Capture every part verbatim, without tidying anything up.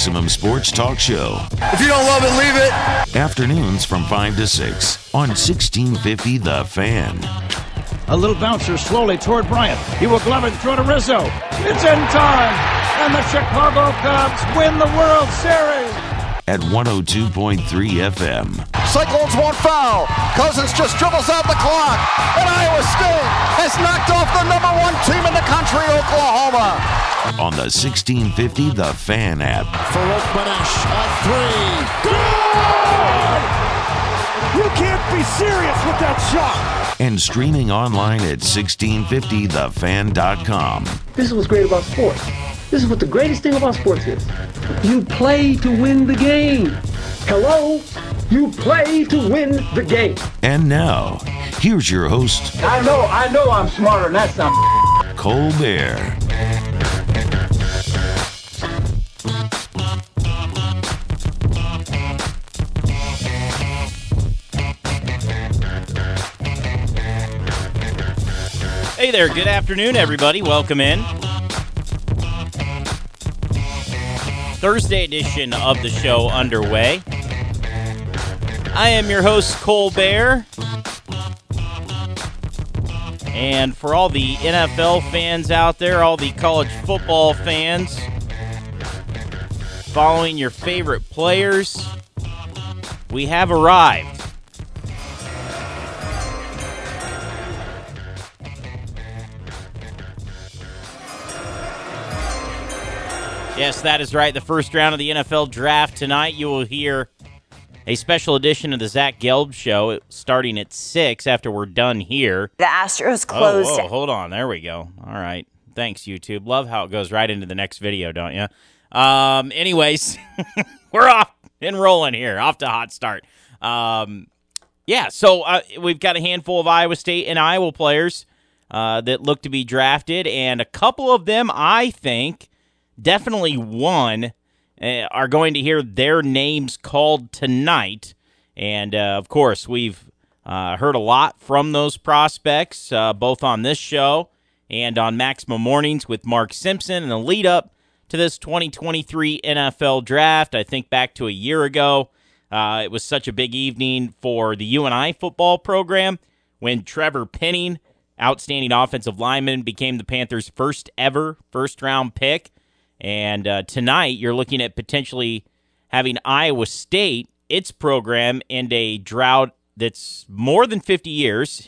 Maximum Sports Talk Show. If you don't love it, leave it. Afternoons from five to six on sixteen fifty The Fan. A little bouncer slowly toward Bryant. He will glove it and throw to Rizzo. It's in time, and the Chicago Cubs win the World Series. At one oh two point three F M. Cyclones won't foul. Cousins just dribbles out the clock. And Iowa State has knocked off the number one team in the country, Oklahoma. On the sixteen fifty The Fan app. Farouk Manesh on three. Good! You can't be serious with that shot. And streaming online at sixteen fifty the fan dot com. This is what's great about sports. This is what the greatest thing about sports is. You play to win the game. Hello? You play to win the game. And now, here's your host. I know, I know I'm smarter than that something. Colbert. Hey there, good afternoon, everybody. Welcome in. Thursday edition of the show underway. I am your host, Colbert. And for all the N F L fans out there, all the college football fans, following your favorite players, we have arrived. Yes, that is right. The first round of the N F L draft tonight. You will hear a special edition of the Zach Gelb Show starting at six after we're done here. The Astros closed. Oh, whoa, hold on. There we go. All right. Thanks, YouTube. Love how it goes right into the next video, don't you? Um, anyways, we're off and rolling here. Off to a hot start. Um, yeah, so uh, we've got a handful of Iowa State and Iowa players uh, that look to be drafted, and a couple of them, I think, definitely one, uh, are going to hear their names called tonight. And, uh, of course, we've uh, heard a lot from those prospects, uh, both on this show and on Maximum Mornings with Mark Simpson in the lead-up to this twenty twenty-three N F L Draft. I think back to a year ago, uh, it was such a big evening for the U N I football program when Trevor Penning, outstanding offensive lineman, became the Panthers' first ever first-round pick. And uh, tonight, you're looking at potentially having Iowa State, its program, in a drought that's more than fifty years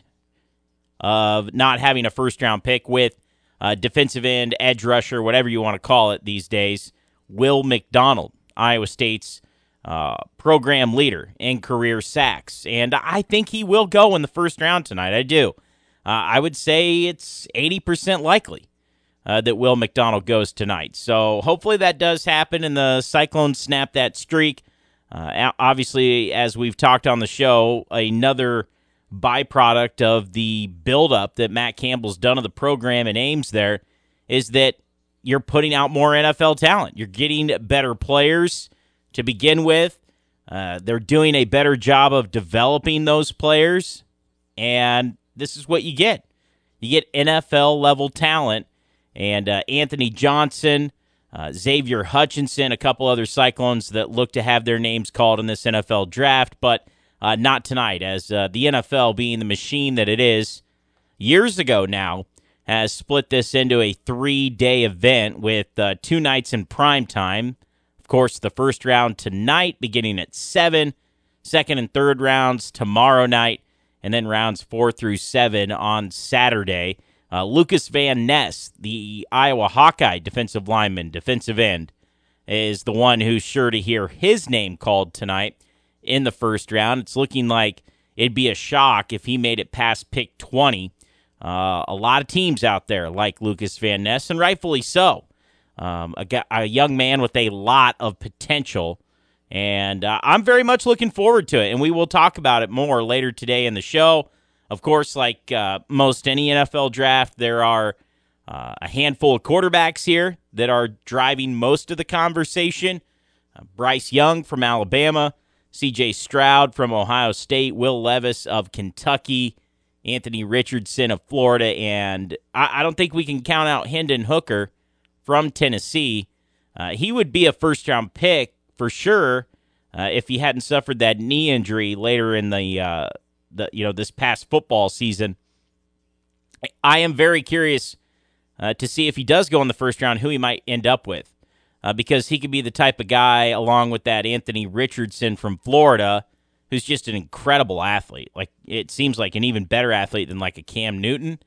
of not having a first-round pick with uh, defensive end, edge rusher, whatever you want to call it these days, Will McDonald, Iowa State's uh, program leader in career sacks. And I think he will go in the first round tonight. I do. Uh, I would say it's eighty percent likely Uh, that Will McDonald goes tonight. So hopefully that does happen and the Cyclones snap that streak. Uh, obviously, as we've talked on the show, another byproduct of the buildup that Matt Campbell's done of the program and Ames there is that you're putting out more N F L talent. You're getting better players to begin with. Uh, they're doing a better job of developing those players, and this is what you get. You get N F L-level talent. And uh, Anthony Johnson, uh, Xavier Hutchinson, a couple other Cyclones that look to have their names called in this N F L draft, but uh, not tonight, as uh, the N F L, being the machine that it is, years ago now, has split this into a three-day event with uh, two nights in prime time. Of course, the first round tonight beginning at seven, second and third rounds tomorrow night, and then rounds four through seven on Saturday. Uh, Lucas Van Ness, the Iowa Hawkeye defensive lineman, defensive end, is the one who's sure to hear his name called tonight in the first round. It's looking like it'd be a shock if he made it past pick twenty. Uh, a lot of teams out there like Lucas Van Ness, and rightfully so. Um, a, a young man with a lot of potential, and uh, I'm very much looking forward to it, and we will talk about it more later today in the show. Of course, like uh, most any N F L draft, there are uh, a handful of quarterbacks here that are driving most of the conversation. Uh, Bryce Young from Alabama, C J Stroud from Ohio State, Will Levis of Kentucky, Anthony Richardson of Florida, and I, I don't think we can count out Hendon Hooker from Tennessee. Uh, he would be a first-round pick for sure uh, if he hadn't suffered that knee injury later in the, uh, the you know this past football season. I am very curious uh, to see if he does go in the first round, who he might end up with, uh, because he could be the type of guy, along with that Anthony Richardson from Florida, who's just an incredible athlete. Like, it seems like an even better athlete than like a Cam Newton.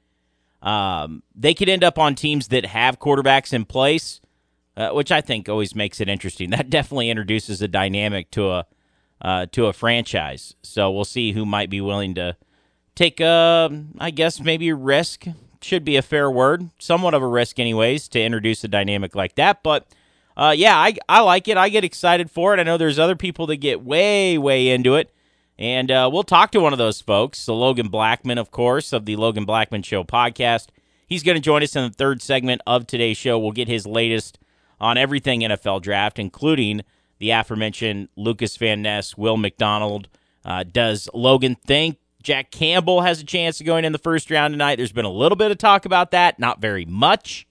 Um, they could end up on teams that have quarterbacks in place, uh, which I think always makes it interesting. That definitely introduces a dynamic to a uh, to a franchise. So we'll see who might be willing to take a, I guess maybe risk. Should be a fair word, somewhat of a risk, anyways, to introduce a dynamic like that. But uh, yeah, I I like it. I get excited for it. I know there's other people that get way way into it. And uh, we'll talk to one of those folks, so Logan Blackman, of course, of the Logan Blackman Show podcast. He's going to join us in the third segment of today's show. We'll get his latest on everything N F L draft, including the aforementioned Lucas Van Ness, Will McDonald. Uh, does Logan think Jack Campbell has a chance of going in the first round tonight? There's been a little bit of talk about that, not very much.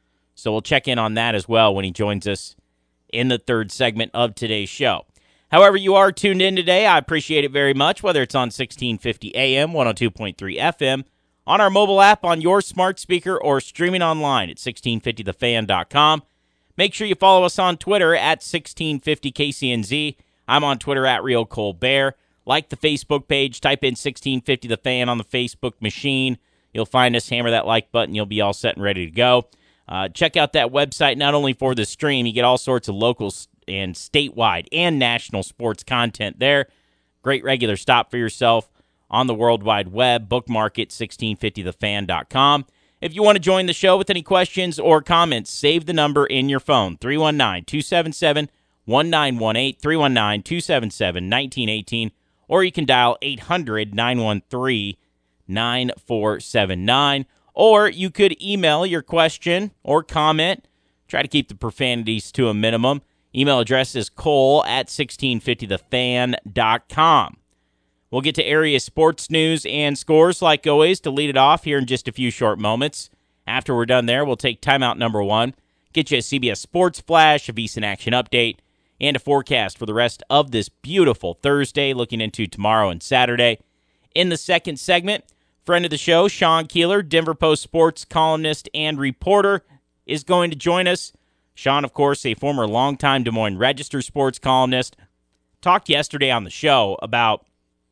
So we'll check in on that as well when he joins us in the third segment of today's show. However you are tuned in today, I appreciate it very much, whether it's on sixteen fifty A M, one oh two point three F M, on our mobile app, on your smart speaker, or streaming online at sixteen fifty the fan dot com. Make sure you follow us on Twitter at sixteen fifty K C N Z. I'm on Twitter at Real Colbert. Like the Facebook page, type in sixteen fifty the fan on the Facebook machine. You'll find us, hammer that like button, you'll be all set and ready to go. Uh, check out that website, not only for the stream, you get all sorts of local and statewide and national sports content there. Great regular stop for yourself on the World Wide Web. Bookmark it, sixteen fifty the fan dot com. If you want to join the show with any questions or comments, save the number in your phone, three one nine, two seven seven, one nine one eight, three one nine, two seven seven, one nine one eight, or you can dial eight hundred, nine one three, nine four seven nine, or you could email your question or comment. Try to keep the profanities to a minimum. Email address is cole at sixteen fifty the fan dot com. We'll get to area sports news and scores, like always, to lead it off here in just a few short moments. After we're done there, we'll take timeout number one, get you a C B S Sports Flash, a VSiN Action Update, and a forecast for the rest of this beautiful Thursday, looking into tomorrow and Saturday. In the second segment, friend of the show, Sean Keeler, Denver Post sports columnist and reporter, is going to join us. Sean, of course, a former longtime Des Moines Register sports columnist, talked yesterday on the show about,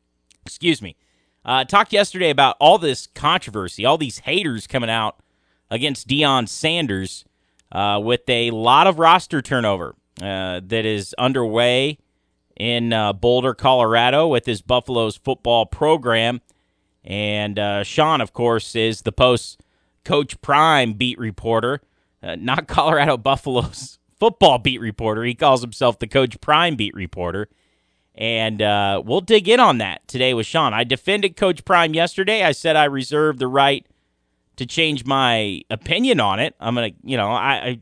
excuse me, uh, talked yesterday about all this controversy, all these haters coming out against Deion Sanders uh, with a lot of roster turnover uh, that is underway in uh, Boulder, Colorado with his Buffaloes football program. And uh, Sean, of course, is the Post's Coach Prime beat reporter. Uh, not Colorado Buffaloes football beat reporter. He calls himself the Coach Prime beat reporter. And uh, we'll dig in on that today with Sean. I defended Coach Prime yesterday. I said I reserve the right to change my opinion on it. I'm going to, you know, I, I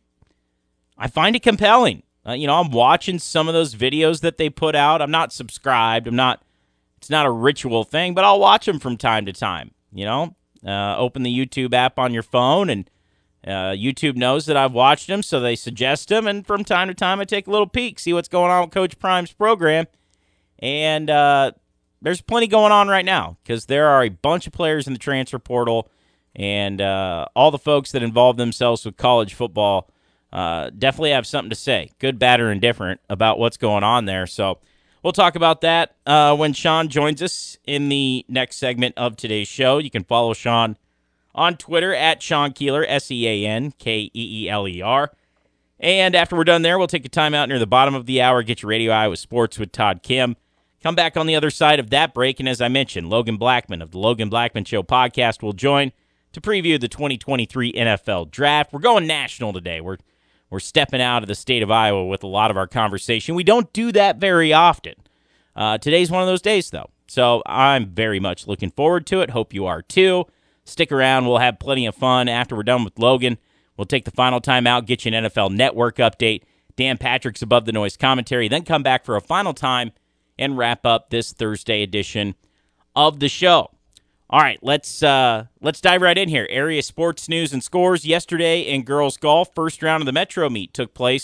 I find it compelling. Uh, you know, I'm watching some of those videos that they put out. I'm not subscribed. I'm not, it's not a ritual thing, but I'll watch them from time to time. You know, uh, open the YouTube app on your phone, and Uh, YouTube knows that I've watched them, so they suggest them, and from time to time I take a little peek, see what's going on with Coach Prime's program. And uh, there's plenty going on right now because there are a bunch of players in the transfer portal, and uh, all the folks that involve themselves with college football uh, definitely have something to say, good, bad, or indifferent, about what's going on there. So we'll talk about that uh, when Sean joins us in the next segment of today's show. You can follow Sean on Twitter at Sean Keeler, S E A N K E E L E R. And after we're done there, we'll take a timeout near the bottom of the hour, get your Radio Iowa Sports with Todd Kim. Come back on the other side of that break, and as I mentioned, Logan Blackman of the Logan Blackman Show podcast will join to preview the twenty twenty-three N F L Draft. We're going national today. We're we're stepping out of the state of Iowa with a lot of our conversation. We don't do that very often. Uh, today's one of those days, though. So I'm very much looking forward to it. Hope you are, too. Stick around. We'll have plenty of fun after we're done with Logan. We'll take the final time out, get you an N F L Network update. Dan Patrick's Above the Noise commentary, then come back for a final time and wrap up this Thursday edition of the show. All right, let's uh, let's dive right in here. Area sports news and scores. Yesterday in girls golf, first round of the Metro Meet took place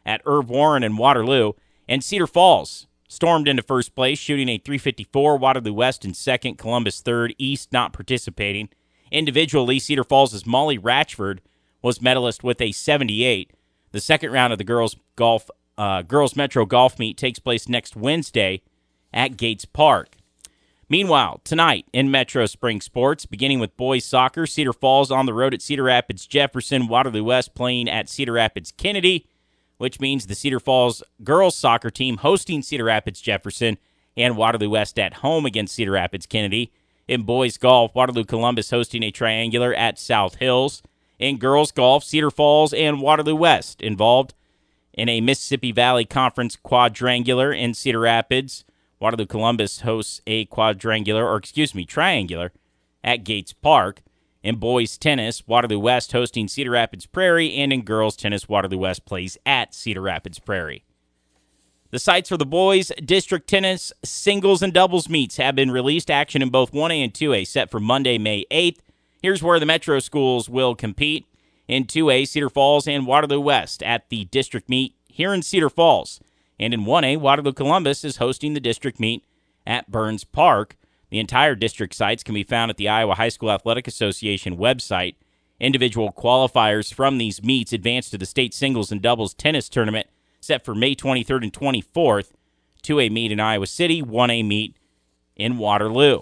at Irv Warren and Waterloo. And Cedar Falls stormed into first place, shooting a three fifty-four. Waterloo West in second, Columbus third, East not participating. Individually, Cedar Falls' Molly Ratchford was medalist with a seventy-eight. The second round of the girls golf uh, girls Metro Golf Meet takes place next Wednesday at Gates Park. Meanwhile, tonight in Metro Spring Sports, beginning with boys soccer, Cedar Falls on the road at Cedar Rapids Jefferson, Waterloo West playing at Cedar Rapids Kennedy, which means the Cedar Falls girls soccer team hosting Cedar Rapids Jefferson and Waterloo West at home against Cedar Rapids Kennedy. In boys golf, Waterloo Columbus hosting a triangular at South Hills. In girls golf, Cedar Falls and Waterloo West involved in a Mississippi Valley Conference quadrangular in Cedar Rapids. Waterloo Columbus hosts a quadrangular, or excuse me, triangular at Gates Park. In boys tennis, Waterloo West hosting Cedar Rapids Prairie, and in girls tennis, Waterloo West plays at Cedar Rapids Prairie. The sites for the boys district tennis singles and doubles meets have been released. Action in both one A and two A set for Monday, May eighth. Here's where the Metro schools will compete. In two A, Cedar Falls and Waterloo West at the district meet here in Cedar Falls. And in one A, Waterloo Columbus is hosting the district meet at Burns Park. The entire district sites can be found at the Iowa High School Athletic Association website. Individual qualifiers from these meets advance to the state singles and doubles tennis tournament set for May twenty-third and twenty-fourth. two A meet in Iowa City, one A meet in Waterloo.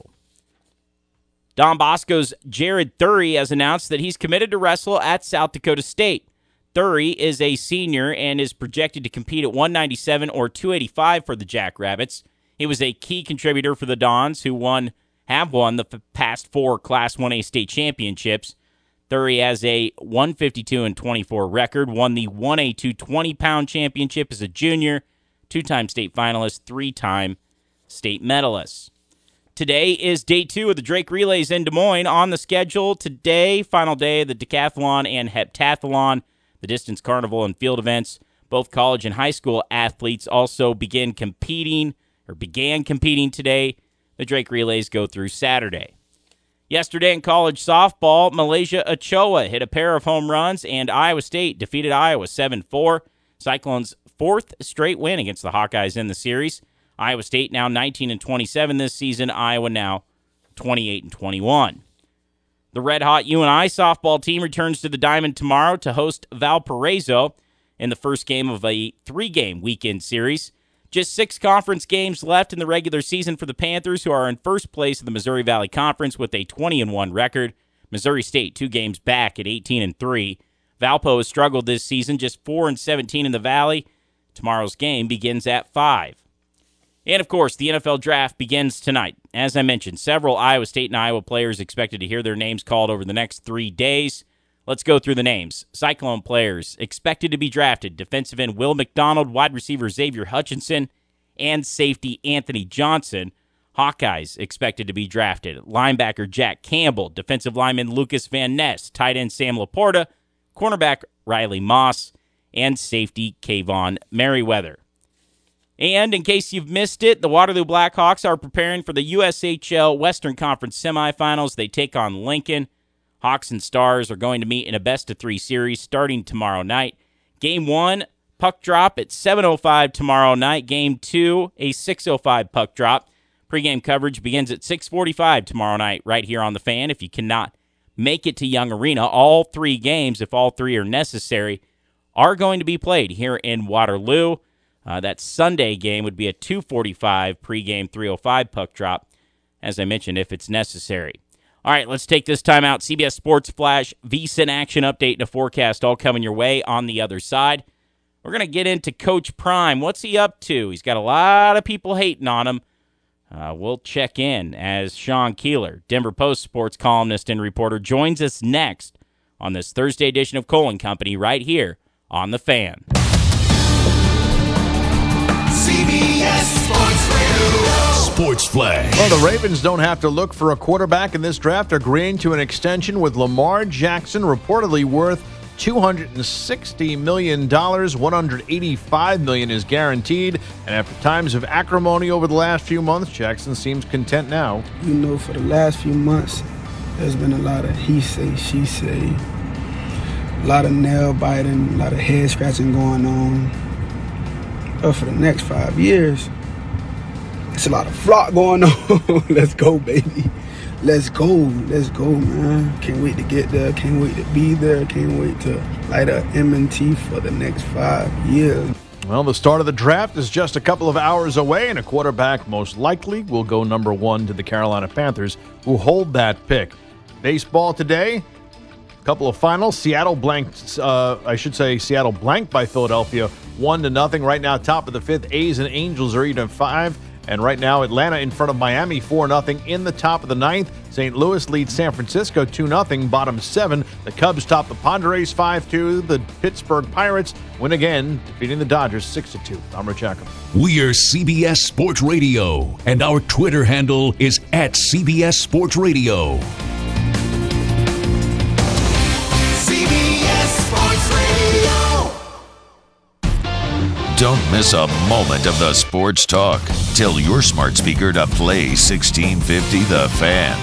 Don Bosco's Jared Thury has announced that he's committed to wrestle at South Dakota State. Thury is a senior and is projected to compete at one ninety-seven or two eighty-five for the Jackrabbits. He was a key contributor for the Dons, who won have won the f- past four Class one A state championships. Thury has a one fifty-two and twenty-four record, won the one A two twenty-pound championship as a junior, two-time state finalist, three-time state medalist. Today is day two of the Drake Relays in Des Moines. On the schedule today, final day of the decathlon and heptathlon, the distance carnival and field events. Both college and high school athletes also begin competing, or began competing today. The Drake Relays go through Saturday. Yesterday in college softball, Malaysia Ochoa hit a pair of home runs, and Iowa State defeated Iowa seven four. Cyclones' fourth straight win against the Hawkeyes in the series. Iowa State now nineteen and twenty-seven this season. Iowa now twenty-eight and twenty-one. The red-hot U N I softball team returns to the Diamond tomorrow to host Valparaiso in the first game of a three-game weekend series. Just six conference games left in the regular season for the Panthers, who are in first place in the Missouri Valley Conference with a twenty and one record. Missouri State two games back at eighteen and three. Valpo has struggled this season, just four and seventeen in the Valley. Tomorrow's game begins at five. And, of course, the N F L Draft begins tonight. As I mentioned, several Iowa State and Iowa players expected to hear their names called over the next three days. Let's go through the names. Cyclone players expected to be drafted: defensive end Will McDonald, wide receiver Xavier Hutchinson, and safety Anthony Johnson. Hawkeyes expected to be drafted: linebacker Jack Campbell, defensive lineman Lucas Van Ness, tight end Sam Laporta, cornerback Riley Moss, and safety Kayvon Merriweather. And in case you've missed it, the Waterloo Blackhawks are preparing for the U S H L Western Conference semifinals. They take on Lincoln. Hawks and Stars are going to meet in a best-of-three series starting tomorrow night. Game one, puck drop at seven oh five tomorrow night. Game two, a six oh five puck drop. Pre-game coverage begins at six forty-five tomorrow night right here on The Fan. If you cannot make it to Young Arena, all three games, if all three are necessary, are going to be played here in Waterloo. Uh, that Sunday game would be a two forty-five pregame, three oh five puck drop, as I mentioned, if it's necessary. All right, let's take this time out. C B S Sports Flash, VSiN action update and a forecast all coming your way on the other side. We're going to get into Coach Prime. What's he up to? He's got a lot of people hating on him. Uh, we'll check in as Sean Keeler, Denver Post sports columnist and reporter, joins us next on this Thursday edition of Colin Company right here on The Fan. C B S Sports Radio. Sports Flash. Well, the Ravens don't have to look for a quarterback in this draft, agreeing to an extension with Lamar Jackson, reportedly worth two hundred sixty million dollars. one hundred eighty-five million dollars is guaranteed. And after times of acrimony over the last few months, Jackson seems content now. You know, for the last few months, there's been a lot of he say, she say, a lot of nail biting, a lot of head scratching going on. But for the next five years, it's a lot of flock going on. Let's go, baby. Let's go. Let's go, man. Can't wait to get there. Can't wait to be there. Can't wait to light up M and T for the next five years. Well, the start of the draft is just a couple of hours away, and a quarterback most likely will go number one to the Carolina Panthers, who hold that pick. Baseball today, a couple of finals. Seattle blanked, uh, I should say Seattle blanked by Philadelphia, one to nothing. Right now, top of the fifth, A's and Angels are even five. And right now, Atlanta in front of Miami, four nothing in the top of the ninth. Saint Louis leads San Francisco two nothing, bottom seven. The Cubs top the Padres five two. The Pittsburgh Pirates win again, defeating the Dodgers six to two. I'm Rich Ackham. We are C B S Sports Radio, and our Twitter handle is at C B S Sports Radio. C B S Sports Radio. Don't miss a moment of the sports talk. Tell your smart speaker to play sixteen fifty The Fan.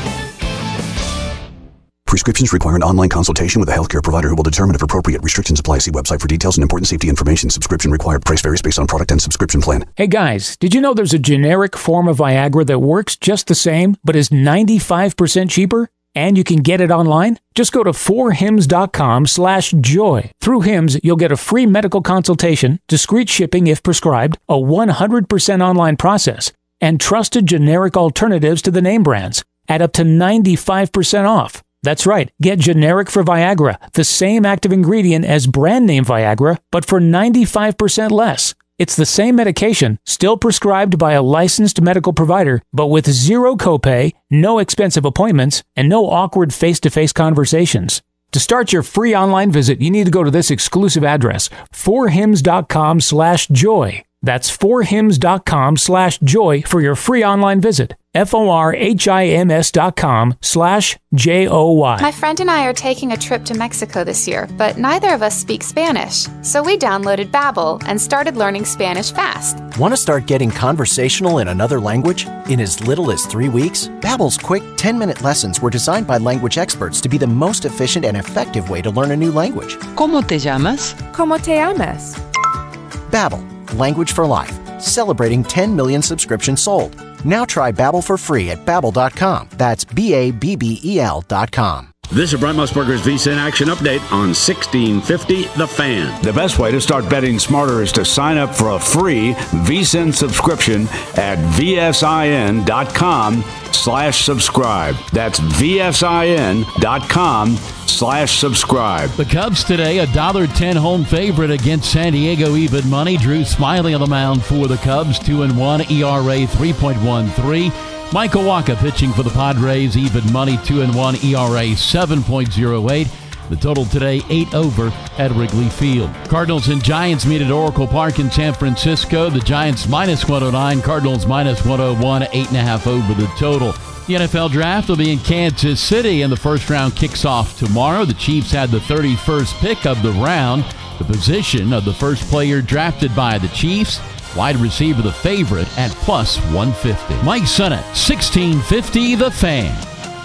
Prescriptions require an online consultation with a healthcare provider who will determine if appropriate. Restrictions apply. See website for details and important safety information. Subscription required. Price varies based on product and subscription plan. Hey guys, did you know there's a generic form of Viagra that works just the same, but is ninety-five percent cheaper? And you can get it online? Just go to four hims dot com slash joy. Through Hims, you'll get a free medical consultation, discreet shipping if prescribed, a one hundred percent online process, and trusted generic alternatives to the name brands at up to ninety-five percent off. That's right, get generic for Viagra, the same active ingredient as brand name Viagra, but for ninety-five percent less. It's the same medication, still prescribed by a licensed medical provider, but with zero copay, no expensive appointments, and no awkward face-to-face conversations. To start your free online visit, you need to go to this exclusive address, four hims dot com slash joy. That's four hims dot com slash joy for your free online visit. F O R H I M S dot com slash J O Y. My friend and I are taking a trip to Mexico this year, but neither of us speak Spanish. So we downloaded Babbel and started learning Spanish fast. Want to start getting conversational in another language? In as little as three weeks? Babbel's quick ten-minute lessons were designed by language experts to be the most efficient and effective way to learn a new language. ¿Cómo te llamas? ¿Cómo te llamas? Babbel, language for life. Celebrating ten million subscriptions sold. Now try Babbel for free at babbel dot com. That's B A B B E L dot com. This is Brent Musburger's V S I N Action Update on sixteen fifty The Fan. The best way to start betting smarter is to sign up for a free V S I N subscription at V S I N dot com slash subscribe. That's V S I N dot com slash subscribe. The Cubs today, a one dollar ten home favorite against San Diego, even money. Drew Smyly on the mound for the Cubs, two and one, E R A three point one three. Michael Wacha pitching for the Padres, even money, two and one, E R A seven point oh eight. The total today, eight over at Wrigley Field. Cardinals and Giants meet at Oracle Park in San Francisco. The Giants minus one oh nine, Cardinals minus one oh one, eight and a half over the total. The N F L Draft will be in Kansas City, and the first round kicks off tomorrow. The Chiefs had the thirty-first pick of the round. The position of the first player drafted by the Chiefs. Wide receiver the favorite at plus one fifty. Mike Sennett, sixteen fifty The Fan.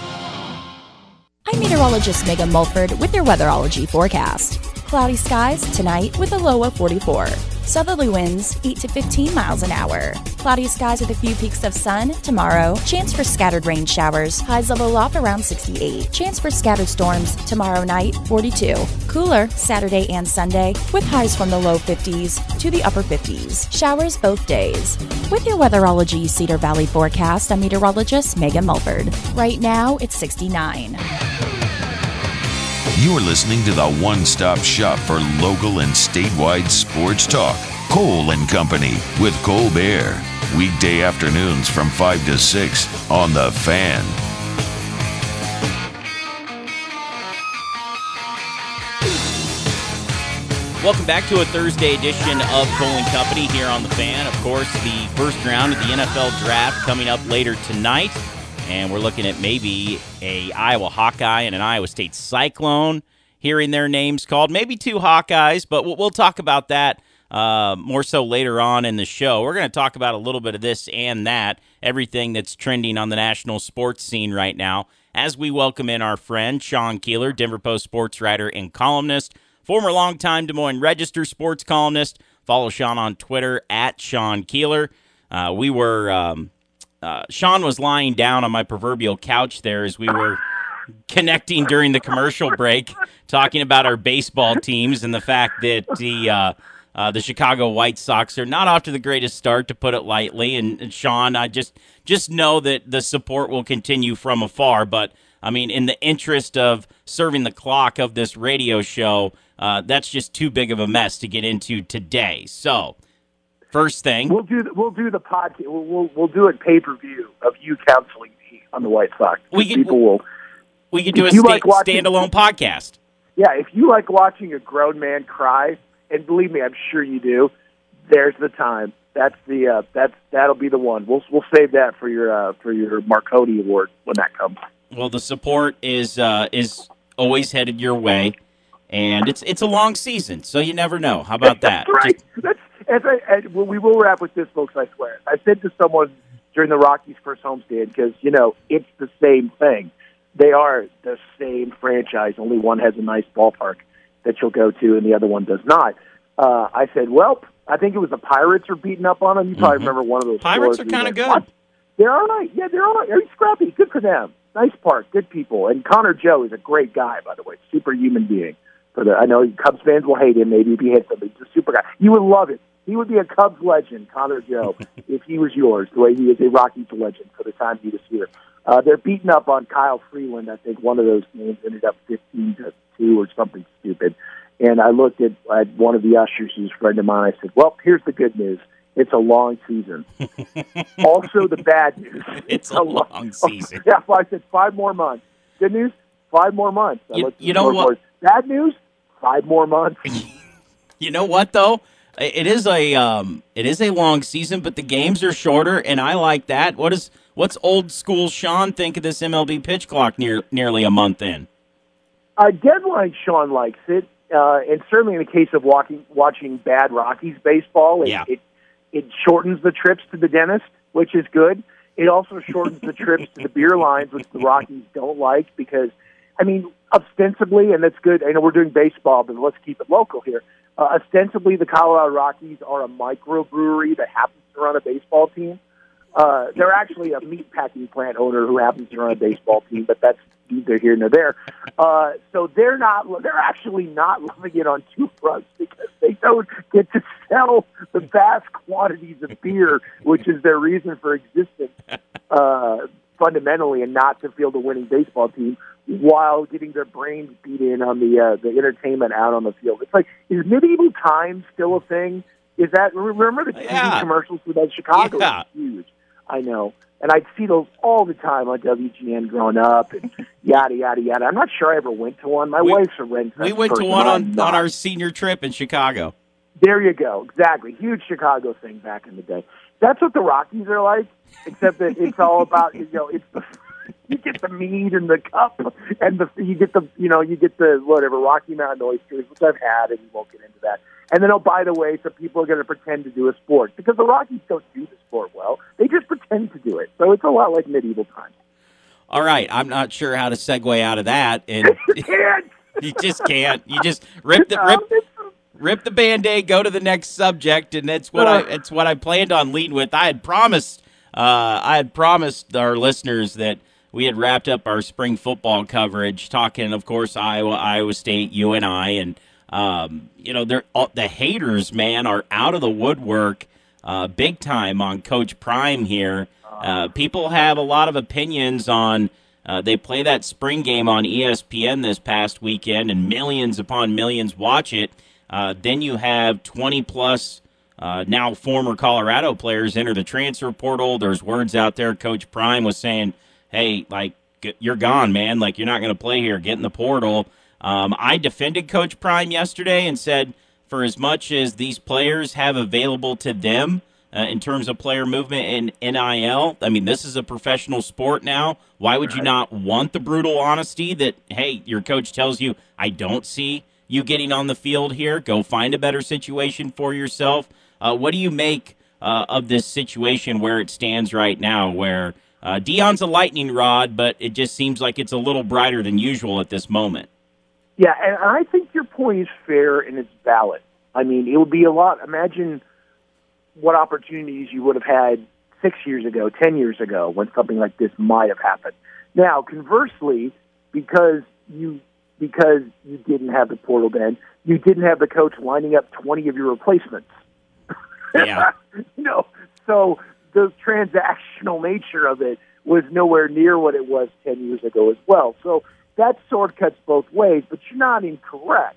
I'm meteorologist Megan Mulford with your weatherology forecast. Cloudy skies tonight with a low of forty-four. Southerly winds eight to fifteen miles an hour. Cloudy skies with a few peaks of sun tomorrow. Chance for scattered rain showers. Highs level off around sixty-eight. Chance for scattered storms tomorrow night, forty-two. Cooler Saturday and Sunday with highs from the low fifties to the upper fifties. Showers both days. With your weatherology Cedar Valley forecast, I'm meteorologist Megan Mulford. Right now, it's sixty-nine. You're listening to the one-stop shop for local and statewide sports talk. Cole and Company with Cole Bear. Weekday afternoons from five to six on The Fan. Welcome back to a Thursday edition of Cole and Company here on The Fan. Of course, the first round of the N F L Draft coming up later tonight. And we're looking at maybe a Iowa Hawkeye and an Iowa State Cyclone, hearing their names called. Maybe two Hawkeyes, but we'll, we'll talk about that uh, more so later on in the show. We're going to talk about a little bit of this and that, everything that's trending on the national sports scene right now, as we welcome in our friend Sean Keeler, Denver Post sports writer and columnist, former longtime Des Moines Register sports columnist, Follow Sean on Twitter at Sean Keeler. Uh, we were um, uh, Sean was lying down on my proverbial couch there as we were connecting during the commercial break, talking about our baseball teams and the fact that the uh, uh, the Chicago White Sox are not off to the greatest start, to put it lightly. And, and Sean, I just just know that the support will continue from afar. But I mean, in the interest of serving the clock of this radio show, uh, that's just too big of a mess to get into today. So, first thing, we'll do the, we'll do the podcast. We'll, we'll we'll do it pay per view of you counseling me on the White Sox. We could, people will. We could do a sta- like watching, standalone podcast. Yeah, if you like watching a grown man cry, and believe me, I'm sure you do. There's the time. That's the uh, that's that'll be the one. We'll we'll save that for your uh, for your Marconi Award when that comes. Well, the support is uh, is always headed your way, and it's it's a long season, so you never know. How about that? That's right. Just, that's, as I, and we will wrap with this, folks. I swear. I said to someone during the Rockies' first homestand, because you know it's the same thing. They are the same franchise. Only one has a nice ballpark that you'll go to, and the other one does not. Uh, I said, well, I think it was the Pirates are beating up on them. You probably mm-hmm. remember one of those. Pirates are kind of good. What? They're all right. Yeah, they're all right. They're scrappy. Good for them. Nice park. Good people. And Connor Joe is a great guy, by the way. Superhuman being. For the, I know Cubs fans will hate him. Maybe if he hits them, he's a super guy. You would love it. He would be a Cubs legend, Connor Joe, if he was yours, the way he is a Rockies legend for the time he was here. Uh, they're beating up on Kyle Freeland. I think one of those games ended up fifteen to two or something stupid. And I looked at, at one of the ushers, who's a friend of mine. I said, well, here's the good news. It's a long season. Also, the bad news. It's, it's a long, long season. Yeah, well, I said five more months. Good news, five more months. I you you know what? Bad news, five more months. You know what, though? It is a um, it is a long season, but the games are shorter, and I like that. What is what's old school Sean think of this M L B pitch clock near nearly a month in? Uh, deadline Sean likes it, uh, and certainly in the case of walking, watching bad Rockies baseball, it, yeah. it it shortens the trips to the dentist, which is good. It also shortens the trips to the beer lines, which the Rockies don't like because, I mean, ostensibly, and that's good. I know we're doing baseball, but let's keep it local here. Uh, ostensibly, the Colorado Rockies are a microbrewery that happens to run a baseball team. Uh, they're actually a meatpacking plant owner who happens to run a baseball team, but that's neither here nor there. Uh, so they're not. They're actually not loving it on two fronts because they don't get to sell the vast quantities of beer, which is their reason for existence, uh, fundamentally, and not to field a winning baseball team, while getting their brains beat in on the uh, the entertainment out on the field. It's like, is medieval times still a thing? Is that, remember the T V yeah. commercials for that Chicago? Yeah. Was huge. I know. And I'd see those all the time on W G N growing up and yada, yada, yada. I'm not sure I ever went to one. My we, wife's a Red We went person, to one on, on our senior trip in Chicago. There you go. Exactly. Huge Chicago thing back in the day. That's what the Rockies are like, except that it's all about, you know, it's the, you get the mead and the cup, and the you get the, you know, you get the, whatever, Rocky Mountain oysters, which I've had, and we won't get into that. And then, oh, by the way, some people are going to pretend to do a sport, because the Rockies don't do the sport well. They just pretend to do it. So it's a lot like medieval times. All right. I'm not sure how to segue out of that. And you can't. You just can't. You just rip the rip, rip the Band-Aid, go to the next subject, and that's what I it's what I planned on leading with. I had promised uh, I had promised our listeners that we had wrapped up our spring football coverage, talking, of course, Iowa, Iowa State, U N I, and um, you know, they're all, the haters, man, are out of the woodwork, uh, big time on Coach Prime here. Uh, people have a lot of opinions on. Uh, they play that spring game on E S P N this past weekend, and millions upon millions watch it. Uh, then you have twenty plus uh, now former Colorado players enter the transfer portal. There's words out there. Coach Prime was saying, hey, like, you're gone, man. Like, you're not going to play here. Get in the portal. Um, I defended Coach Prime yesterday and said, for as much as these players have available to them uh, in terms of player movement and N I L, I mean, this is a professional sport now. Why would you not want the brutal honesty that, hey, your coach tells you, I don't see you getting on the field here. Go find a better situation for yourself. Uh, what do you make uh, of this situation where it stands right now, where uh, Deion's a lightning rod, but it just seems like it's a little brighter than usual at this moment? Yeah, and I think your point is fair and it's valid. I mean, it would be a lot. Imagine what opportunities you would have had six years ago, ten years ago, when something like this might have happened. Now, conversely, because you because you didn't have the portal then, you didn't have the coach lining up twenty of your replacements. Yeah. you know, so the transactional nature of it was nowhere near what it was ten years ago as well. So that sword cuts both ways, but you're not incorrect.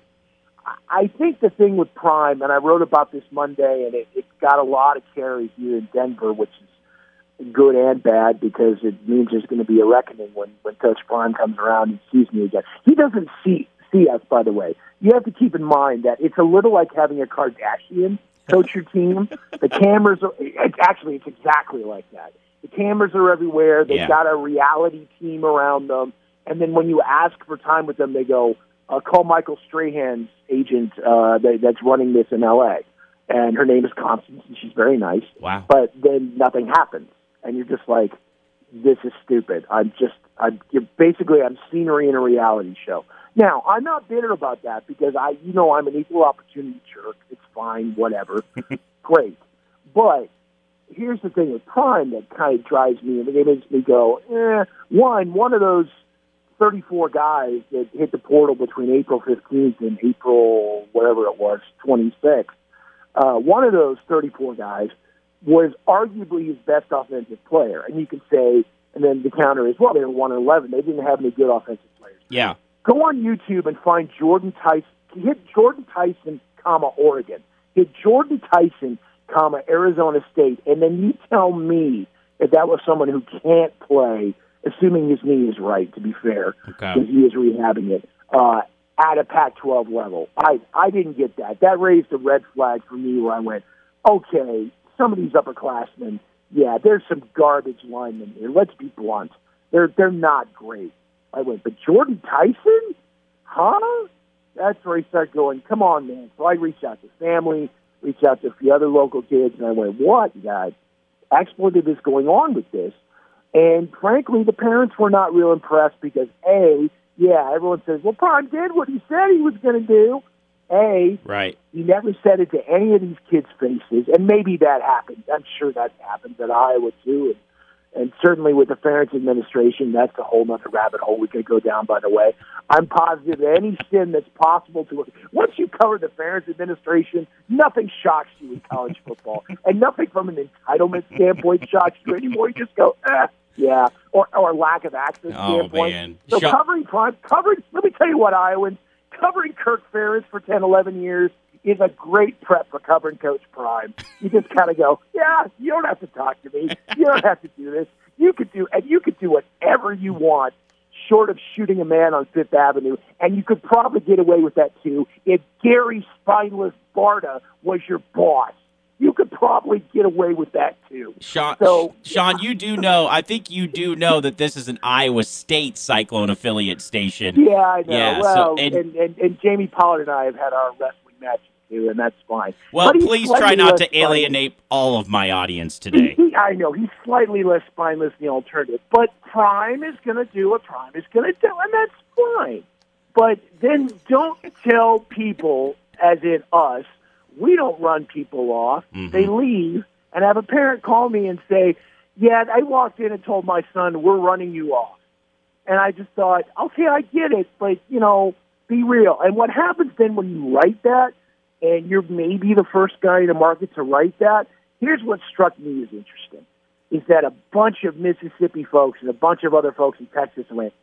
I think the thing with Prime, and I wrote about this Monday, and it, it got a lot of carry here in Denver, which is good and bad because it means there's going to be a reckoning when, when Coach Prime comes around and sees me again. He doesn't see see us, by the way. You have to keep in mind that it's a little like having a Kardashian coach your team. The cameras are, it's actually, it's exactly like that. The cameras are everywhere. They've Yeah. got a reality team around them. And then when you ask for time with them, they go, uh, call Michael Strahan's agent uh, that, that's running this in L A. And her name is Constance, and she's very nice. Wow. But then nothing happens. And you're just like, this is stupid. I'm just, I'm you're basically, I'm scenery in a reality show. Now, I'm not bitter about that because I, you know, I'm an equal opportunity jerk. It's fine, whatever. Great. But here's the thing with Prime that kind of drives me, and it makes me go, eh. One, one of those thirty-four guys that hit the portal between April fifteenth and April, whatever it was, twenty-sixth, uh, one of those thirty-four guys was arguably his best offensive player. And you could say, and then the counter is, well, they were one and eleven. They didn't have any good offensive players. Yeah. Go on YouTube and find Jordan Tyson. Hit Jordan Tyson, comma, Oregon. Hit Jordan Tyson, comma, Arizona State. And then you tell me that that was someone who can't play, assuming his knee is right, to be fair, Okay. because he is rehabbing it, uh, at a Pac twelve level. I, I didn't get that. That raised a red flag for me where I went, okay, some of these upperclassmen, yeah, there's some garbage linemen here. Let's be blunt. They're, they're not great. I went, but Jordan Tyson? Huh? That's where he started going, come on, man. So I reached out to family, reached out to a few other local kids, and I went, what, guys? Expletive is going on with this. And frankly, the parents were not real impressed because, A, yeah, everyone says, well, Prime did what he said he was going to do. A, Right. he never said it to any of these kids' faces, and maybe that happened. I'm sure that happened at Iowa, too, and And certainly with the Ferentz administration, that's a whole other rabbit hole we could go down, by the way. I'm positive that any sin that's possible to it, once you cover the Ferentz administration, nothing shocks you in college football. And nothing from an entitlement standpoint shocks you anymore. You just go, eh, yeah, or, or lack of access Oh, standpoint. man. So Shock- covering Prime, covering, let me tell you what, Iowans, covering Kirk Ferentz for ten, eleven years is a great prep for covering Coach Prime. You just kind of go, yeah, you don't have to talk to me. You don't have to do this. You could do, and you could do whatever you want, short of shooting a man on Fifth Avenue, and you could probably get away with that too if Gary Spineless Barta was your boss. You could probably get away with that too. Sean, So- Sean, you do know, I think you do know that this is an Iowa State Cyclone affiliate station. Yeah, I know. Yeah, so- well, and- and, and, and Jamie Pollard and I have had our wrestling matches too, and that's fine. Well, But he's please try slightly not less to spineless. alienate all of my audience He, today. he, I know he's slightly less spineless than the alternative, but Prime is going to do what Prime is going to do, and that's fine. But then don't tell people, as in us, we don't run people off. Mhm. They leave and have a parent call me and say, yeah, I walked in and told my son, we're running you off. And I just thought, okay, I get it, but, you know, be real. And what happens then when you write that, and you're maybe the first guy in the market to write that, here's what struck me as interesting, is that a bunch of Mississippi folks and a bunch of other folks in Texas went,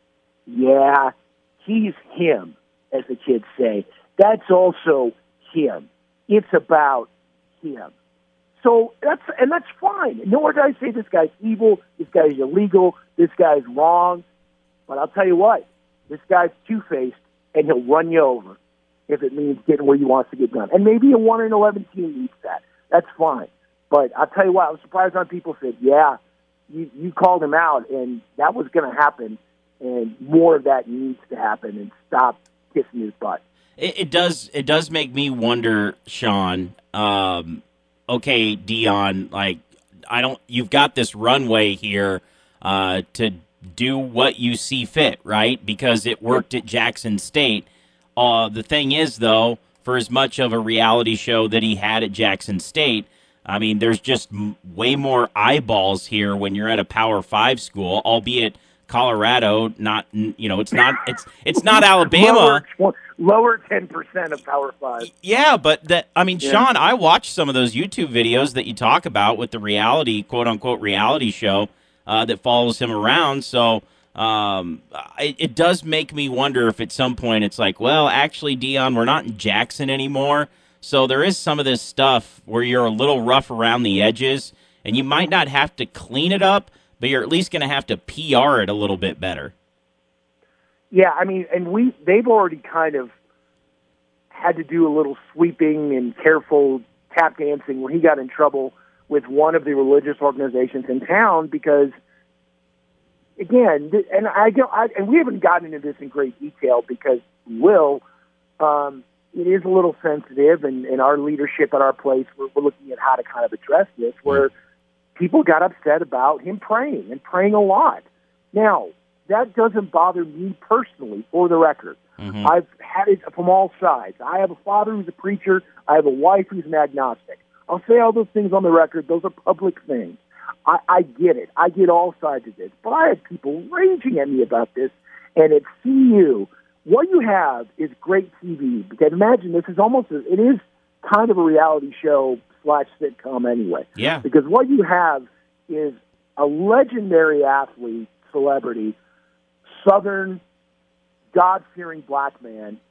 yeah, he's him, as the kids say. That's also him. It's about him. So that's, and that's fine. Nor did I say this guy's evil, this guy's illegal, this guy's wrong. But I'll tell you what, this guy's two-faced, and he'll run you over if it means getting where he wants to get done. And maybe a one and eleven team needs that. That's fine. But I'll tell you what, I was surprised on people said, yeah, you, you called him out, and that was going to happen, and more of that needs to happen, and stop kissing his butt. It, it does. It does make me wonder, Sean. Um, okay, Dion. Like, I don't. You've got this runway here uh, to do what you see fit, right? Because it worked at Jackson State. Uh, the thing is, though, for as much of a reality show that he had at Jackson State. I mean, there's just m- way more eyeballs here when you're at a Power Five school, albeit Colorado. Not, you know, it's not, it's it's not Alabama. Lower, lower ten percent of Power Five. Yeah, but that, I mean, Yeah. Sean, I watched some of those YouTube videos that you talk about with the reality, quote unquote, reality show uh, that follows him around. So um, it, it does make me wonder if at some point it's like, well, actually, Dion, we're not in Jackson anymore. So there is some of this stuff where you're a little rough around the edges, and you might not have to clean it up, but you're at least going to have to P R it a little bit better. Yeah, I mean, and we they've already kind of had to do a little sweeping and careful tap dancing when he got in trouble with one of the religious organizations in town because, again, th- and I don't, I, and we haven't gotten into this in great detail because Will, um, it is a little sensitive, and, and our leadership at our place, we're, we're looking at how to kind of address this, where people got upset about him praying and praying a lot. Now, that doesn't bother me personally, for the record. Mm-hmm. I've had it from all sides. I have a father who's a preacher. I have a wife who's an agnostic. I'll say all those things on the record. Those are public things. I, I get it. I get all sides of this. But I had people raging at me about this. And at C U, what you have is great T V. Because imagine this is almost, a, it is kind of a reality show slash sitcom anyway. Yeah. Because what you have is a legendary athlete, celebrity, Southern, God-fearing black man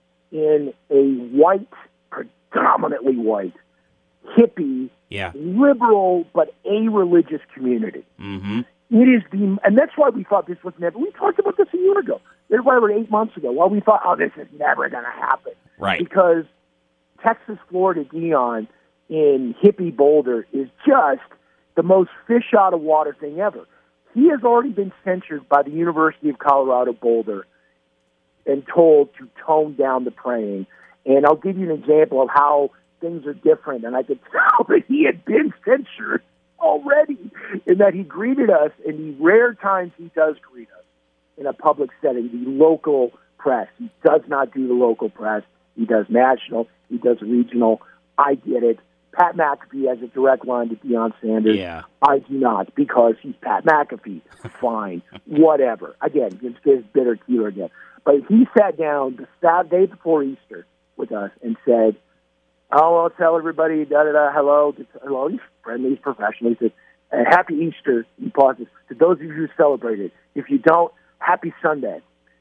in a white, predominantly white, hippie, yeah. liberal, but a-religious community. Mm-hmm. It is the, and that's why we thought this was never, we talked about this a year ago. This was whatever, eight months ago. Well, we thought, oh, this is never going to happen. Right. Because Texas, Florida, Dion in hippie Boulder is just the most fish out of water thing ever. He has already been censured by the University of Colorado Boulder and told to tone down the praying. And I'll give you an example of how things are different. And I could tell that he had been censured already in that he greeted us, in the rare times he does greet us in a public setting, the local press. He does not do the local press. He does national. He does regional. I get it. Pat McAfee has a direct line to Deion Sanders. Yeah. I do not, because he's Pat McAfee. Fine. Whatever. Again, it's his bitter keeler again. But he sat down the Saturday before Easter with us and said, oh, I'll tell everybody, da-da-da, hello. Just, hello, he's friendly, he's professional. He said, uh, happy Easter, he pauses, to those of you who celebrate it. If you don't, happy Sunday.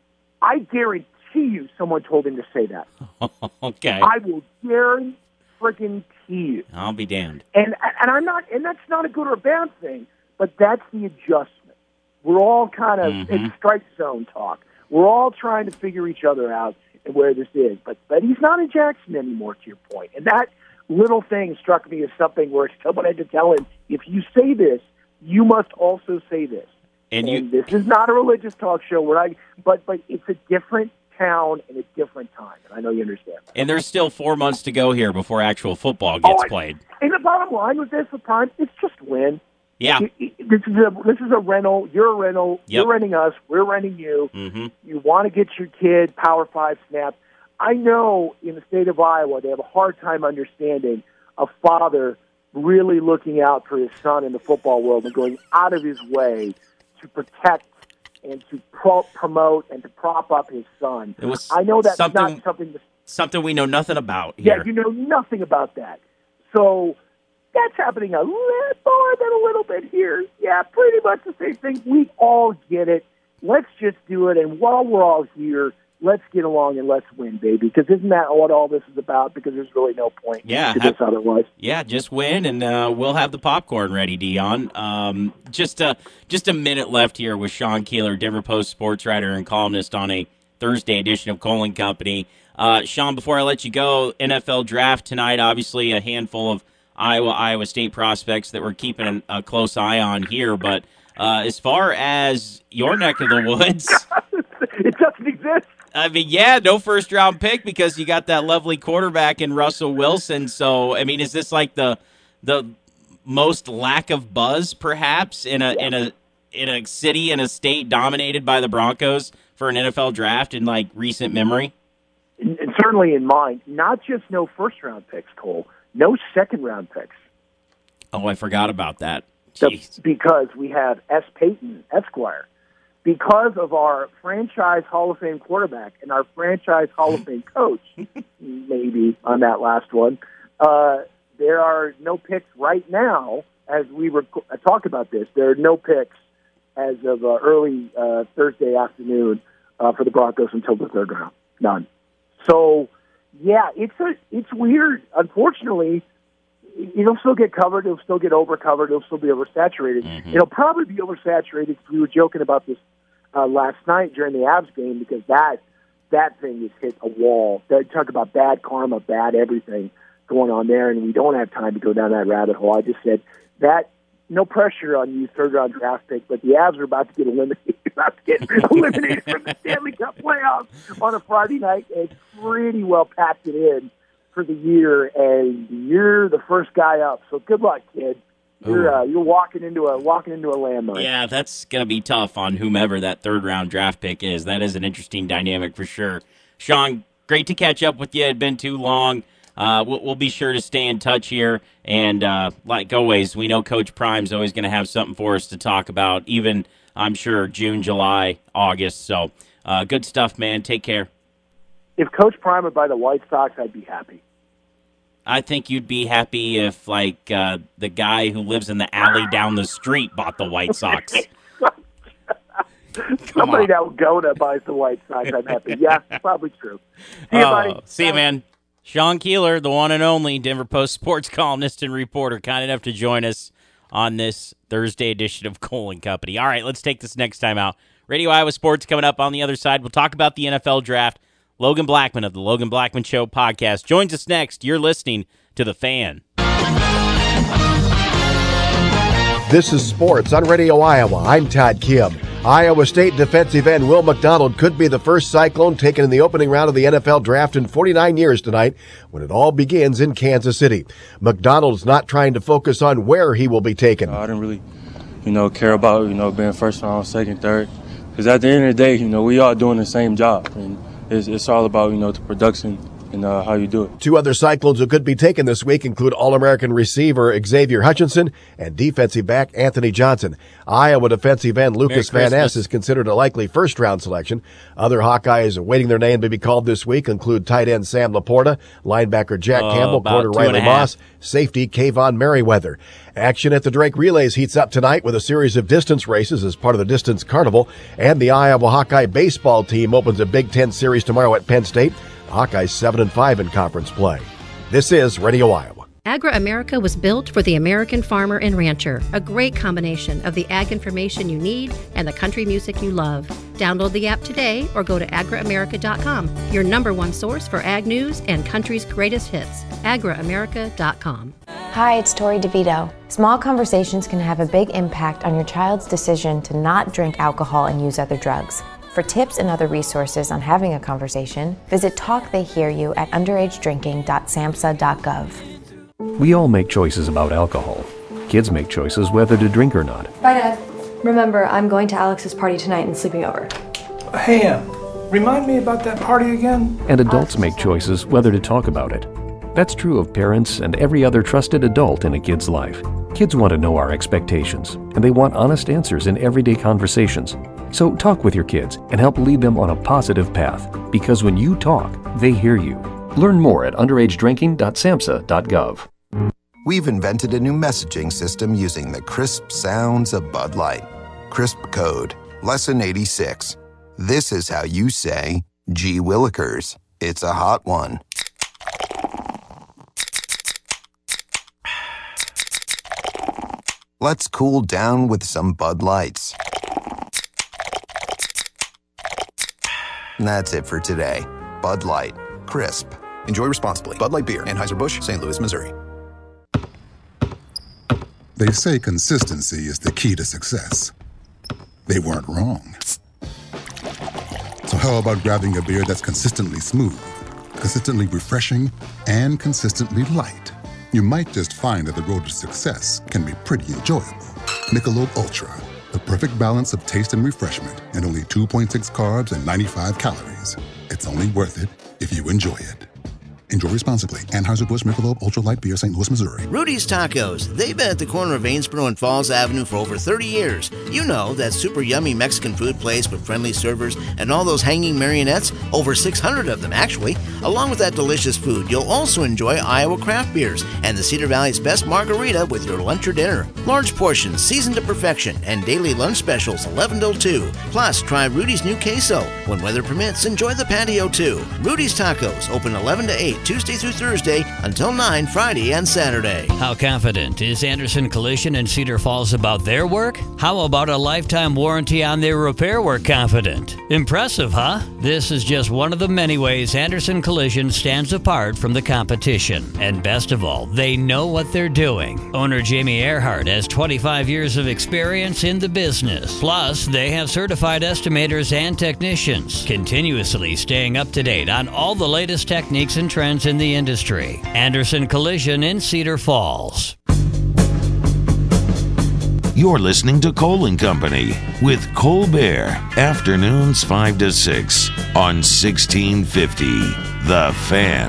I guarantee you someone told him to say that. Okay. I will guarantee freaking you. I'll be damned. And and I'm not, and that's not a good or a bad thing, but that's the adjustment. We're all kind of Mm-hmm. in strike zone talk. We're all trying to figure each other out and where this is. But but he's not in Jackson anymore, to your point. And that little thing struck me as something where someone had to tell him, if you say this, you must also say this. And, And you, this is not a religious talk show where I, but but it's a different town and a different time. And I know you understand that. and there's still four months to go here before actual football gets Oh, I- played. And the bottom line with this, with time, it's just win. Yeah. It- it- This is a this is a rental. You're a rental. Yep. You're renting us. We're renting you. Mm-hmm. You want to get your kid Power Five snaps. I know in the state of Iowa they have a hard time understanding a father really looking out for his son in the football world and going out of his way to protect and to pro- promote and to prop up his son. It was I know that's something- not something to Something we know nothing about yeah, here. you know nothing about that. So that's happening a little more than a little bit here. Yeah, pretty much the same thing. We all get it. Let's just do it. And while we're all here, let's get along and let's win, baby. Because isn't that what all this is about? Because there's really no point Yeah, to have- this otherwise. Yeah, just win, and uh, we'll have the popcorn ready, Dion. Um, just a just a minute left here with Sean Keeler, Denver Post sports writer and columnist on a Thursday edition of Cole and Company. Uh, Sean, before I let you go, N F L draft tonight. Obviously, a handful of Iowa, Iowa State prospects that we're keeping a, a close eye on here. But uh, as far as your neck of the woods, it doesn't exist. I mean, yeah, no first round pick because you got that lovely quarterback in Russell Wilson. So, I mean, is this like the the most lack of buzz, perhaps, in a in a in a city in a state dominated by the Broncos for an N F L draft in like recent memory? And, and certainly in mind, not just no first-round picks, Cole, no second-round picks. Oh, I forgot about that. The, because we have S. Payton, Esquire. Because of our franchise Hall of Fame quarterback and our franchise Hall of Fame coach, maybe on that last one, uh, there are no picks right now as we rec- talk about this. There are no picks as of uh, early uh, Thursday afternoon uh, for the Broncos until the third round. None. So, yeah, it's a, it's weird. Unfortunately, it'll still get covered. It'll still get overcovered. It'll still be oversaturated. Mm-hmm. It'll probably be oversaturated. We were joking about this uh, last night during the Avs game because that that thing has hit a wall. They talk about bad karma, bad everything going on there, and we don't have time to go down that rabbit hole. I just said that no pressure on you, third round draft pick, but the Avs are about to get eliminated, about to get eliminated from the Stanley Cup playoffs on a Friday night, and pretty well packed it in for the year, and you're the first guy up. So good luck, kid. You're uh, you're walking into a walking into a landmine. Yeah, that's going to be tough on whomever that third round draft pick is. That is an interesting dynamic for sure. Sean, great to catch up with you. It's been too long. Uh, we'll, we'll be sure to stay in touch here. And uh, like always, we know Coach Prime's always going to have something for us to talk about, even, I'm sure, June, July, August. So uh, good stuff, man. Take care. If Coach Prime would buy the White Sox, I'd be happy. I think you'd be happy if, like, uh, the guy who lives in the alley down the street bought the White Sox. Somebody that Gona buys the White Sox, I'm happy. Yeah, probably true. See you, oh, buddy. See you, man. Sean Keeler, the one and only Denver Post sports columnist and reporter, kind enough to join us on this Thursday edition of Cole and Company. All right, let's take this next time out. Radio Iowa Sports coming up on the other side. We'll talk about the N F L draft. Logan Blackman of the Logan Blackman Show podcast joins us next. You're listening to The Fan. This is Sports on Radio Iowa. I'm Todd Kim. Iowa State defensive end Will McDonald could be the first Cyclone taken in the opening round of the N F L draft in forty-nine years tonight when it all begins in Kansas City. McDonald's not trying to focus on where he will be taken. I didn't really, you know, care about, you know, being first round, second, third. Because at the end of the day, you know, we all doing the same job. And it's, it's all about, you know, the production and uh, how you do it. Two other Cyclones who could be taken this week include All-American receiver Xavier Hutchinson and defensive back Anthony Johnson. Iowa defensive end Lucas Van Ness is considered a likely first-round selection. Other Hawkeyes awaiting their name to be called this week include tight end Sam Laporta, linebacker Jack oh, Campbell, corner Riley Moss, safety Kayvon Merriweather. Action at the Drake Relays heats up tonight with a series of distance races as part of the Distance Carnival, and the Iowa Hawkeye baseball team opens a Big Ten series tomorrow at Penn State. Hawkeyes seven and five in conference play. This is Radio Iowa. Agra America was built for the American farmer and rancher, a great combination of the ag information you need and the country music you love. Download the app today or go to agra america dot com, your number one source for ag news and country's greatest hits. agra america dot com. Hi, it's Tori DeVito. Small conversations can have a big impact on your child's decision to not drink alcohol and use other drugs. For tips and other resources on having a conversation, visit Talk They Hear You at underage drinking dot samhsa dot gov. We all make choices about alcohol. Kids make choices whether to drink or not. Bye, Dad. Remember, I'm going to Alex's party tonight and sleeping over. Hey, Em, remind me about that party again? And adults make choices whether to talk about it. That's true of parents and every other trusted adult in a kid's life. Kids want to know our expectations, and they want honest answers in everyday conversations. So talk with your kids and help lead them on a positive path, because when you talk, they hear you. Learn more at underage drinking dot samhsa dot gov. We've invented a new messaging system using the crisp sounds of Bud Light. Crisp Code, Lesson eighty-six. This is how you say, gee willikers, it's a hot one. Let's cool down with some Bud Lights. That's it for today. Bud Light. Crisp. Enjoy responsibly. Bud Light Beer, Anheuser-Busch, Saint Louis, Missouri. They say consistency is the key to success. They weren't wrong. So how about grabbing a beer that's consistently smooth, consistently refreshing, and consistently light? You might just find that the road to success can be pretty enjoyable. Michelob Ultra, the perfect balance of taste and refreshment, and only two point six carbs and ninety-five calories. It's only worth it if you enjoy it. Enjoy responsibly. Anheuser-Busch Michelob Ultra Light Beer, Saint Louis, Missouri. Rudy's Tacos. They've been at the corner of Amesboro and Falls Avenue for over thirty years. You know, that super yummy Mexican food place with friendly servers and all those hanging marionettes, over six hundred of them actually. Along with that delicious food, you'll also enjoy Iowa craft beers and the Cedar Valley's best margarita with your lunch or dinner. Large portions, seasoned to perfection, and daily lunch specials eleven till two. Plus, try Rudy's new queso. When weather permits, enjoy the patio too. Rudy's Tacos, open eleven to eight. Tuesday through Thursday until nine Friday and Saturday. How confident is Anderson Collision in Cedar Falls about their work? How about a lifetime warranty on their repair work confident? Impressive, huh? This is just one of the many ways Anderson Collision stands apart from the competition. And best of all, they know what they're doing. Owner Jamie Earhart has twenty-five years of experience in the business. Plus, they have certified estimators and technicians, continuously staying up to date on all the latest techniques and trends in the industry. Anderson Collision in Cedar Falls. You're listening to Cole and Company with Colbert, afternoons five to six on sixteen fifty The Fan.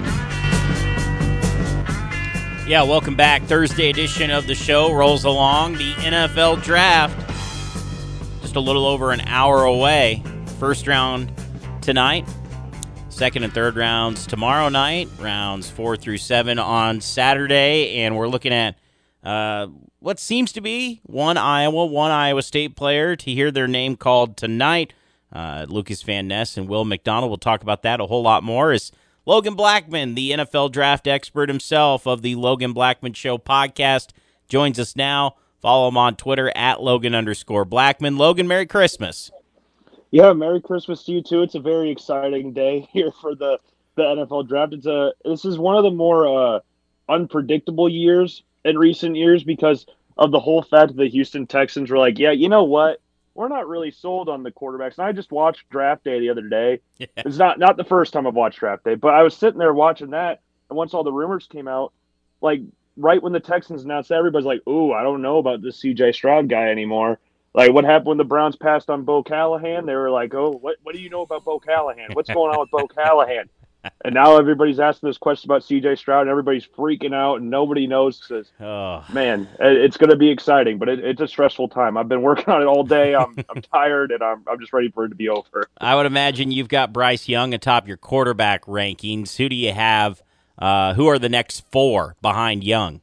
Yeah, welcome back. Thursday edition of the show rolls along. The N F L Draft, just a little over an hour away. First round tonight. Second and third rounds tomorrow night, rounds four through seven on Saturday, and we're looking at uh, what seems to be one Iowa, one Iowa State player to hear their name called tonight. Uh, Lucas Van Ness and Will McDonald. We'll talk about that a whole lot more. As Logan Blackman, the N F L draft expert himself of the Logan Blackman Show podcast, joins us now. Follow him on Twitter at Logan underscore Blackman. Logan, Merry Christmas. Yeah, Merry Christmas to you too. It's a very exciting day here for the, the N F L draft. It's a this is one of the more uh, unpredictable years in recent years because of the whole fact that the Houston Texans were like, yeah, you know what? We're not really sold on the quarterbacks. And I just watched Draft Day the other day. Yeah. It's not not the first time I've watched Draft Day, but I was sitting there watching that, and once all the rumors came out, like right when the Texans announced that, everybody's like, ooh, I don't know about this C J Stroud guy anymore. Like, what happened when the Browns passed on Bo Callahan? They were like, oh, what what do you know about Bo Callahan? What's going on with Bo Callahan? And now everybody's asking this question about C J Stroud, and everybody's freaking out, and nobody knows. Cause, oh. Man, it's going to be exciting, but it, it's a stressful time. I've been working on it all day. I'm I'm tired, and I'm I'm just ready for it to be over. I would imagine you've got Bryce Young atop your quarterback rankings. Who do you have? Uh, who are the next four behind Young?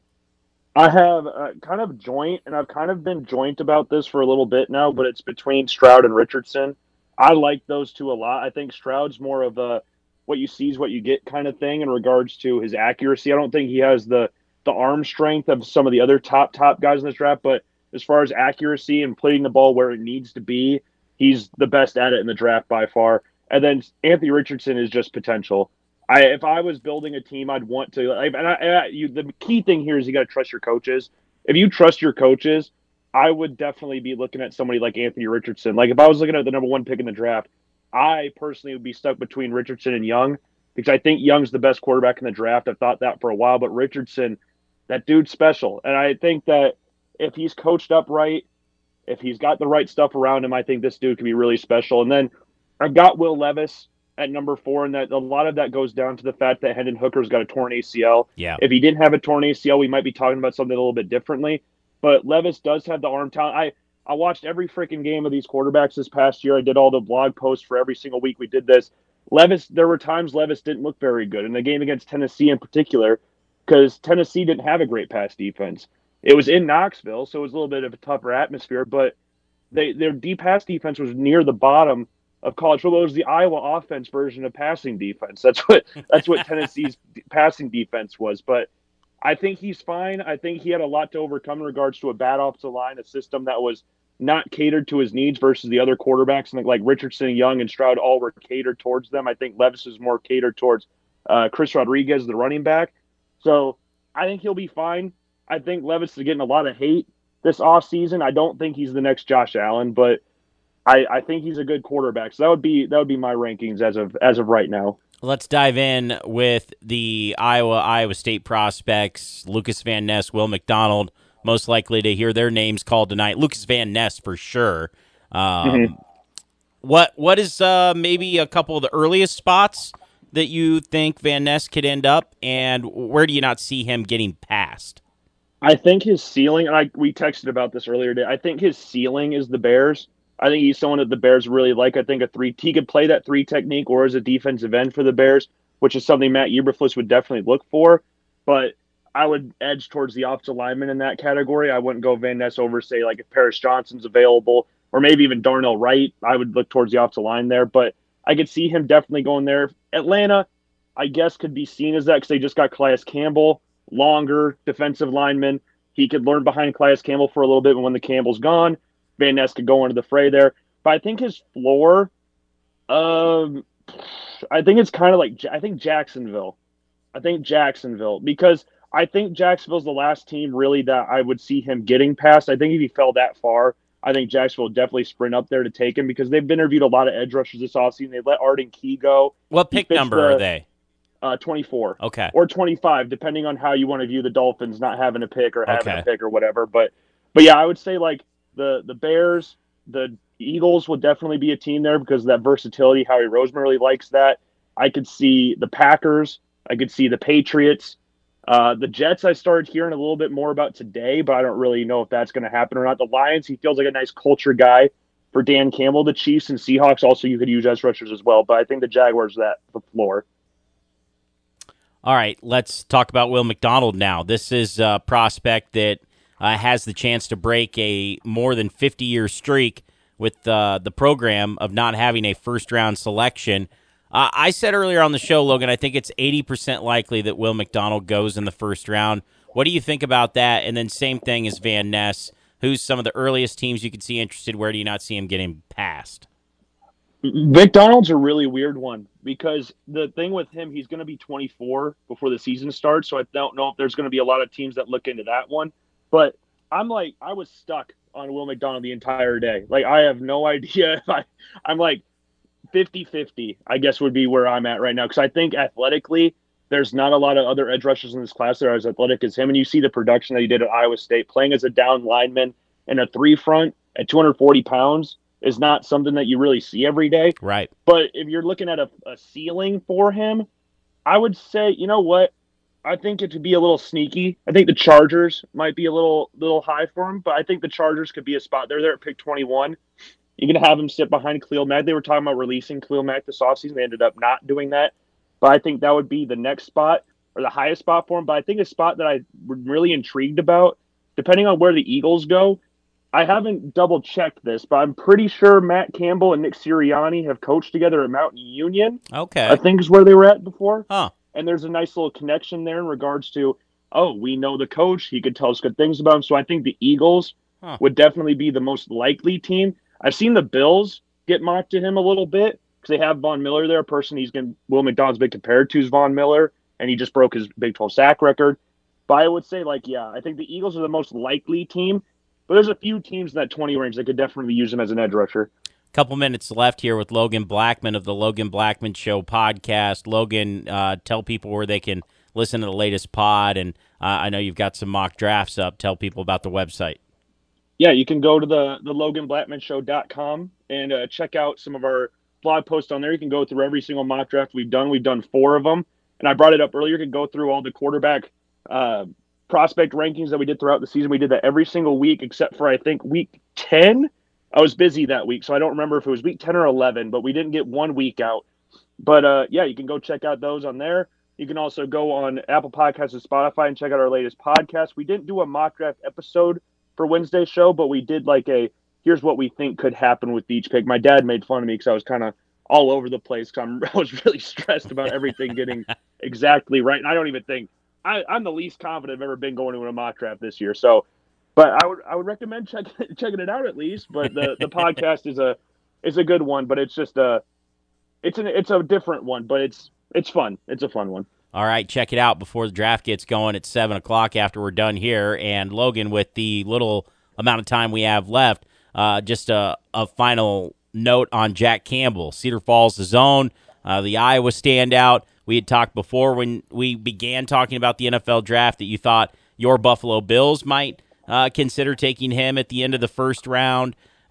I have uh, kind of joint, and I've kind of been joint about this for a little bit now, but it's between Stroud and Richardson. I like those two a lot. I think Stroud's more of a what you see is what you get kind of thing in regards to his accuracy. I don't think he has the the arm strength of some of the other top, top guys in this draft, but as far as accuracy and putting the ball where it needs to be, he's the best at it in the draft by far. And then Anthony Richardson is just potential. I, if I was building a team, I'd want to. Like, and I, I, you, the key thing here is you got to trust your coaches. If you trust your coaches, I would definitely be looking at somebody like Anthony Richardson. Like if I was looking at the number one pick in the draft, I personally would be stuck between Richardson and Young because I think Young's the best quarterback in the draft. I've thought that for a while, but Richardson, that dude's special. And I think that if he's coached up right, if he's got the right stuff around him, I think this dude can be really special. And then I've got Will Levis at number four, and that a lot of that goes down to the fact that Hendon Hooker's got a torn A C L. Yeah. If he didn't have a torn A C L, we might be talking about something a little bit differently. But Levis does have the arm talent. I, I watched every freaking game of these quarterbacks this past year. I did all the blog posts for every single week we did this. Levis, there were times Levis didn't look very good in the game against Tennessee in particular because Tennessee didn't have a great pass defense. It was in Knoxville, so it was a little bit of a tougher atmosphere, but they, their deep pass defense was near the bottom of college football. It was the Iowa offense version of passing defense. That's what that's what Tennessee's passing defense was. But I think he's fine. I think he had a lot to overcome in regards to a bad offensive line, a system that was not catered to his needs versus the other quarterbacks. And like Richardson, Young, and Stroud all were catered towards them. I think Levis is more catered towards uh, Chris Rodriguez, the running back. So I think he'll be fine. I think Levis is getting a lot of hate this offseason. I don't think he's the next Josh Allen, but I, I think he's a good quarterback. So that would be that would be my rankings as of as of right now. Let's dive in with the Iowa Iowa State prospects. Lucas Van Ness, Will McDonald, most likely to hear their names called tonight. Lucas Van Ness for sure. Um, mm-hmm. What What is uh, maybe a couple of the earliest spots that you think Van Ness could end up, and where do you not see him getting past? I think his ceiling, and I we texted about this earlier today, I think his ceiling is the Bears. I think he's someone that the Bears really like. I think a three he could play that three technique or as a defensive end for the Bears, which is something Matt Eberflus would definitely look for. But I would edge towards the offensive lineman in that category. I wouldn't go Van Ness over, say, like if Paris Johnson's available, or maybe even Darnell Wright. I would look towards the offensive line there. But I could see him definitely going there. Atlanta, I guess, could be seen as that because they just got Calais Campbell, longer defensive lineman. He could learn behind Calais Campbell for a little bit, but when the Campbell's gone, Van Ness could go into the fray there. But I think his floor, um, I think it's kind of like, I think Jacksonville. I think Jacksonville, because I think Jacksonville's the last team really that I would see him getting past. I think if he fell that far, I think Jacksonville would definitely sprint up there to take him because they've interviewed a lot of edge rushers this offseason. They let Arden Key go. What pick number the, are they? Uh, twenty-four. Okay. Or twenty-five, depending on how you want to view the Dolphins not having a pick or having okay. a pick or whatever. But, but yeah, I would say like the the Bears, the Eagles would definitely be a team there because of that versatility. Howie Roseman really likes that. I could see the Packers. I could see the Patriots. Uh, the Jets I started hearing a little bit more about today, but I don't really know if that's going to happen or not. The Lions, he feels like a nice culture guy for Dan Campbell. The Chiefs and Seahawks also you could use as rushers as well, but I think the Jaguars that the floor. All right, let's talk about Will McDonald now. This is a prospect that uh, has the chance to break a more than fifty-year streak with uh, the program of not having a first-round selection. Uh, I said earlier on the show, Logan, I think it's eighty percent likely that Will McDonald goes in the first round. What do you think about that? And then same thing as Van Ness. Who's some of the earliest teams you could see interested? Where do you not see him getting past? McDonald's a really weird one because the thing with him, he's going to be twenty-four before the season starts, so I don't know if there's going to be a lot of teams that look into that one. But I'm like, I was stuck on Will McDonald the entire day. Like, I have no idea if I – I'm like fifty-fifty, I guess, would be where I'm at right now because I think athletically there's not a lot of other edge rushers in this class that are as athletic as him, and you see the production that he did at Iowa State playing as a down lineman in a three-front at two hundred forty pounds. Is not something that you really see every day. Right. But if you're looking at a, a ceiling for him, I would say, you know what? I think it would be a little sneaky. I think the Chargers might be a little little high for him, but I think the Chargers could be a spot. They're there at pick twenty-one. You're going to have him sit behind Khalil Mack. They were talking about releasing Khalil Mack this offseason. They ended up not doing that. But I think that would be the next spot or the highest spot for him. But I think a spot that I'm really intrigued about, depending on where the Eagles go, I haven't double-checked this, but I'm pretty sure Matt Campbell and Nick Sirianni have coached together at Mountain Union. Okay. I think is where they were at before. Huh. And there's a nice little connection there in regards to, oh, we know the coach. He could tell us good things about him. So I think the Eagles huh. would definitely be the most likely team. I've seen the Bills get mocked to him a little bit because they have Von Miller there, a person he's going Will McDonald's been compared to is Von Miller, and he just broke his Big twelve sack record. But I would say, like, yeah, I think the Eagles are the most likely team. But there's a few teams in that twenty range that could definitely use him as an edge rusher. Couple minutes left here with Logan Blackman of the Logan Blackman Show podcast. Logan, uh, tell people where they can listen to the latest pod, and uh, I know you've got some mock drafts up. Tell people about the website. Yeah, you can go to the, the logan blackman show dot com and uh, check out some of our blog posts on there. You can go through every single mock draft we've done. We've done four of them, and I brought it up earlier. You can go through all the quarterback uh prospect rankings that we did throughout the season. We did that every single week except for I think week ten. I was busy that week, so I don't remember if it was week ten or eleven, but we didn't get one week out. But uh, yeah, you can go check out those on there. You can also go on Apple Podcasts and Spotify and check out our latest podcast. We didn't do a mock draft episode for Wednesday's show, but we did like a here's what we think could happen with each pick. My dad made fun of me because I was kind of all over the place because I was really stressed about everything getting exactly right. And I don't even think I, I'm the least confident I've ever been going to a mock draft this year. So, but I would I would recommend check, checking it out at least. But the, the podcast is a is a good one, but it's just a it's an it's a different one, but it's it's fun. It's a fun one. All right, check it out before the draft gets going at seven o'clock after we're done here. And Logan, with the little amount of time we have left, uh, just a, a final note on Jack Campbell, Cedar Falls, the zone, uh, the Iowa standout. We had talked before when we began talking about the N F L draft that you thought your Buffalo Bills might uh, consider taking him at the end of the first round.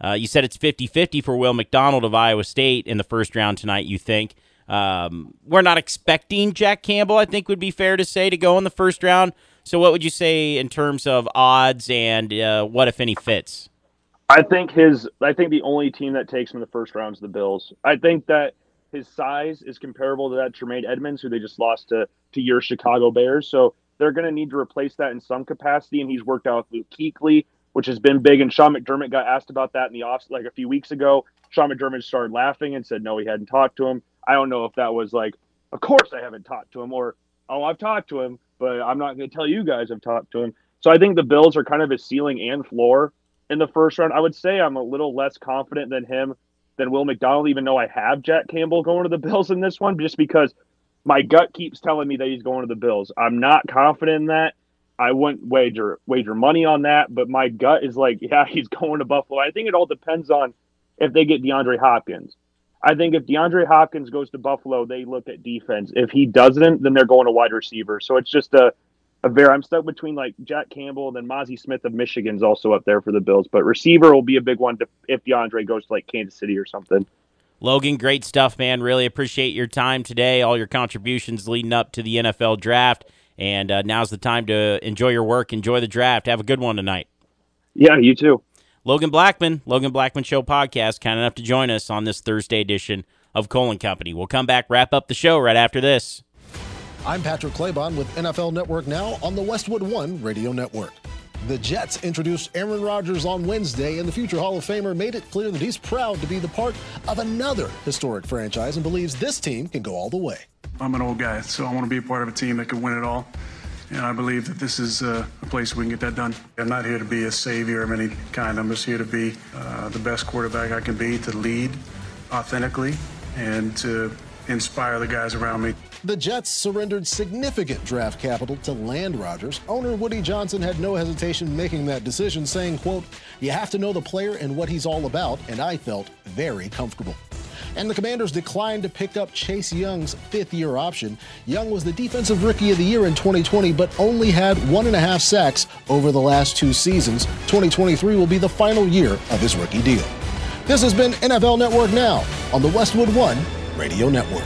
Uh, you said it's fifty-fifty for Will McDonald of Iowa State in the first round tonight, you think. Um, we're not expecting Jack Campbell, I think would be fair to say, to go in the first round. So what would you say in terms of odds and uh, what, if any, fits? I think his. I think the only team that takes him in the first round is the Bills. I think that his size is comparable to that Tremaine Edmonds, who they just lost to to your Chicago Bears. So they're going to need to replace that in some capacity, and he's worked out with Luke Kuechly, which has been big. And Sean McDermott got asked about that in the off like a few weeks ago. Sean McDermott started laughing and said no, he hadn't talked to him. I don't know if that was like, of course I haven't talked to him, or oh, I've talked to him, but I'm not going to tell you guys I've talked to him. So I think the Bills are kind of his ceiling and floor in the first round. I would say I'm a little less confident than him, than Will McDonald, even though I have Jack Campbell going to the Bills in this one, just because my gut keeps telling me that he's going to the Bills. I'm not confident in that. I wouldn't wager wager money on that, but my gut is like, yeah, he's going to Buffalo. I think it all depends on if they get DeAndre Hopkins. I think if DeAndre Hopkins goes to Buffalo, they look at defense. If he doesn't, then they're going to wide receiver. So it's just a, a very, I'm stuck between like Jack Campbell and then Mozzie Smith of Michigan's also up there for the Bills. But receiver will be a big one to, if DeAndre goes to like Kansas City or something. Logan, great stuff, man. Really appreciate your time today, all your contributions leading up to the N F L draft. And uh, now's the time to enjoy your work, enjoy the draft. Have a good one tonight. Yeah, you too. Logan Blackman, Logan Blackman Show podcast, kind enough to join us on this Thursday edition of Cole and Company. We'll come back, wrap up the show right after this. I'm Patrick Claybon with N F L Network Now on the Westwood One Radio Network. The Jets introduced Aaron Rodgers on Wednesday, and the future Hall of Famer made it clear that he's proud to be the part of another historic franchise and believes this team can go all the way. I'm an old guy, so I want to be a part of a team that can win it all. And I believe that this is uh, a place we can get that done. I'm not here to be a savior of any kind. I'm just here to be uh, the best quarterback I can be, to lead authentically, and to inspire the guys around me. The Jets surrendered significant draft capital to land Rodgers. Owner Woody Johnson had no hesitation making that decision, saying, quote, "You have to know the player and what he's all about, and I felt very comfortable." And the Commanders declined to pick up Chase Young's fifth-year option. Young was the Defensive Rookie of the Year in twenty twenty, but only had one and a half sacks over the last two seasons. twenty twenty-three will be the final year of his rookie deal. This has been N F L Network Now on the Westwood One Radio Network.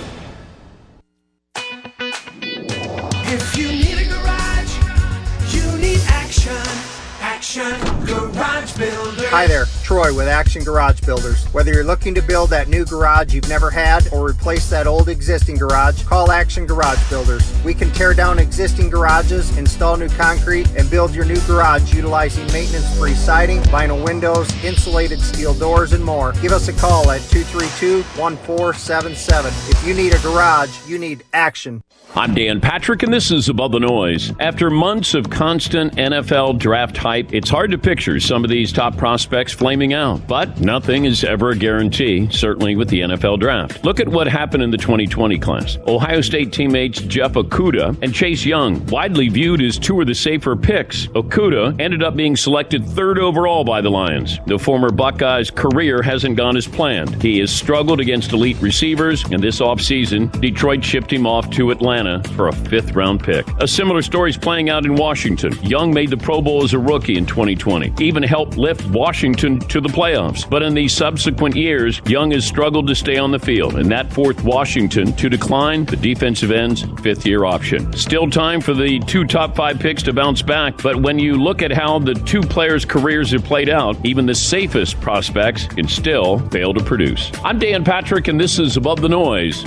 If you need a garage, you need action. Action Garage Builders. Hi there, Troy with Action Garage Builders. Whether you're looking to build that new garage you've never had or replace that old existing garage, call Action Garage Builders. We can tear down existing garages, install new concrete, and build your new garage utilizing maintenance-free siding, vinyl windows, insulated steel doors, and more. Give us a call at two three two, one four seven seven. If you need a garage, you need action. I'm Dan Patrick, and this is Above the Noise. After months of constant N F L draft hype, it's hard to picture some of these top prospects flaming out. But nothing is ever a guarantee, certainly with the N F L draft. Look at what happened in the twenty twenty class. Ohio State teammates Jeff Okudah and Chase Young, widely viewed as two of the safer picks. Okudah ended up being selected third overall by the Lions. The former Buckeye's career hasn't gone as planned. He has struggled against elite receivers, and this offseason, Detroit shipped him off to Atlanta for a fifth-round pick. A similar story is playing out in Washington. Young made the Pro Bowl as a rookie in twenty twenty, even helped lift Washington to the playoffs. But in these subsequent years, Young has struggled to stay on the field, and that forced Washington to decline the defensive end's fifth-year option. Still time for the two top five picks to bounce back, but when you look at how the two players' careers have played out, even the safest prospects can still fail to produce. I'm Dan Patrick, and this is Above the Noise.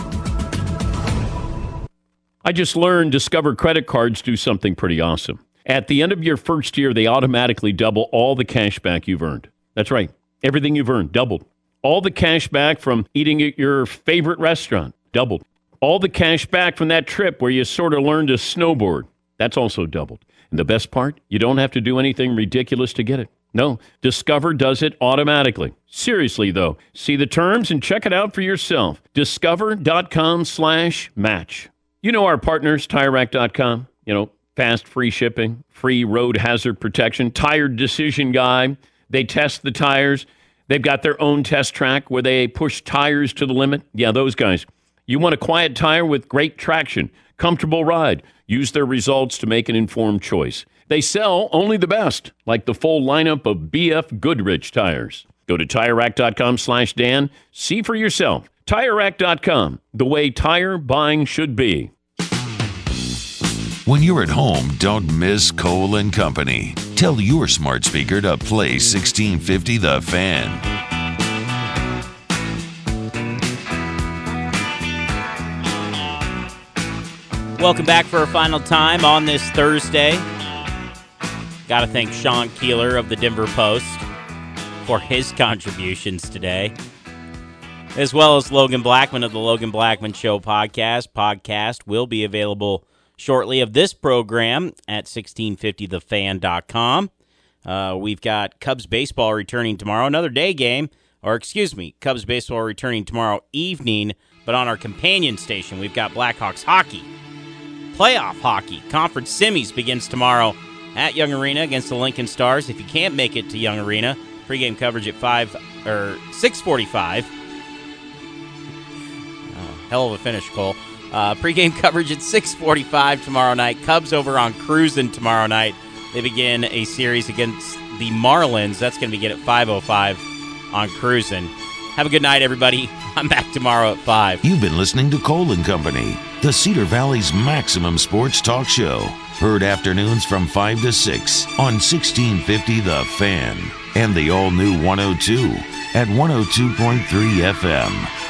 I just learned Discover credit cards do something pretty awesome. At the end of your first year, they automatically double all the cash back you've earned. That's right. Everything you've earned, doubled. All the cash back from eating at your favorite restaurant, doubled. All the cash back from that trip where you sort of learned to snowboard, that's also doubled. And the best part, you don't have to do anything ridiculous to get it. No, Discover does it automatically. Seriously, though, see the terms and check it out for yourself. Discover.com slash match. You know our partners, Tire Rack dot com, you know, fast, free shipping, free road hazard protection, Tire Decision Guide. They test the tires. They've got their own test track where they push tires to the limit. Yeah, those guys. You want a quiet tire with great traction, comfortable ride. Use their results to make an informed choice. They sell only the best, like the full lineup of B F Goodrich tires. Go to Tire Rack dot com slash Dan. See for yourself. Tire Rack dot com, the way tire buying should be. When you're at home, don't miss Cole and Company. Tell your smart speaker to play sixteen fifty The Fan. Welcome back for a final time on this Thursday. Got to thank Sean Keeler of the Denver Post for his contributions today, as well as Logan Blackman of the Logan Blackman Show podcast. Podcast will be available shortly of this program at sixteen fifty the fan dot com. Uh, we've got Cubs baseball returning tomorrow, another day game, or excuse me, Cubs baseball returning tomorrow evening, but on our companion station, we've got Blackhawks hockey. Playoff hockey. Conference semis begins tomorrow at Young Arena against the Lincoln Stars. If you can't make it to Young Arena, pregame coverage at five or six forty-five. Oh, hell of a finish, Cole. Uh, pregame coverage at six forty-five tomorrow night. Cubs over on Cruisin' tomorrow night. They begin a series against the Marlins. That's going to begin at five oh five on Cruisin'. Have a good night, everybody. I'm back tomorrow at five. You've been listening to Cole and Company, the Cedar Valley's maximum sports talk show. Heard afternoons from five to six on sixteen fifty The Fan and the all-new one oh two at one oh two point three F M.